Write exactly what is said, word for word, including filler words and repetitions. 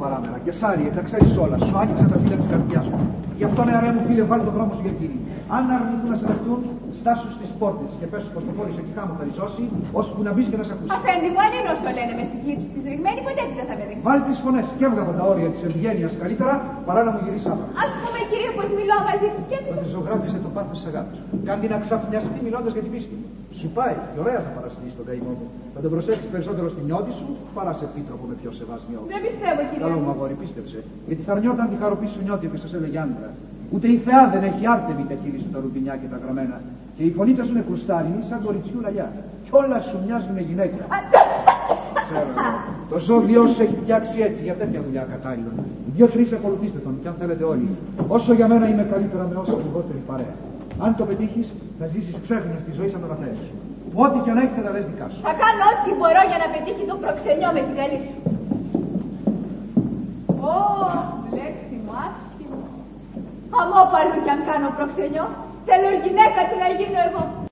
παράμερα. Και Σάριε, τα ξέρεις όλα. Σου άνοιξα τα φύλλα της καρδιάς μου. Γι' αυτό νεαρέ μου φίλε, βάλει τον δρόμο σου για εκείνη. Αν αρνηθούν να σε δεχτούν, στάσου στις πόρτες και πες πως το φόρησε και χάμω θα ριζώσει, ώσπου να μπεις και να σε ακούσει. Αφέντη μου, αν είναι όσο λένε με στη θλίψη της ρηγμένη, ποτέ δεν θα με δεχτεί. Βάλει τις φωνές και έβγα από τα όρια της ευγένειας καλύτερα παρά να μου γυρίσει άπρα. Ας πούμε, κύριε, πως μιλώ μαζί της και Ότι ζωγράφισε το πάθος της αγάπης. Κάνει να ξαφνιαστεί μιλώντας για την πίστη μου. Σου πάει, και ωραία θα παραστεί στον καημό μου. Θα τον προσέξεις περισσότερο στην νιώτη σου παρά σε επίτροπο με πιο σεβασμιό. Δεν πιστεύω, κύριε. Καλό μου αγόρι, πίστεψε. Γιατί θα αρνιόταν τη χαροπή σου νιώτη που σας έλεγε άντρα. Ούτε η θεά δεν έχει άρτεμη τα χείλη σου τα ρουμπινιά και τα γραμμένα. Και η φωνήτσα σου είναι κρουστάλινη σαν κοριτσιού λαγιά. Κι όλα σου μοιάζουν γυναίκα. Ξέρω εγώ. Το ζώδιό σου έχει φτιάξει έτσι για τέτοια δουλειά κατάλληλο. Δύο-τρεις ακολουθήστε τον, κι αν θέλετε όλοι. Όσο για μένα είμαι καλύτερα με όσο λιγότερη παρέα. Αν το πετύχεις, θα ζήσεις ξέφνια στη ζωή σαν τον πατέρα σου. Ό,τι και να έχετε θα λες δικά σου. Θα κάνω ό,τι μπορώ για να πετύχει το προξενιό με την καλή σου. Ω, λέξιμο, άσχημο. Αμόπαρδο κι αν κάνω προξενιό, θέλω γυναίκα του να γίνω εγώ.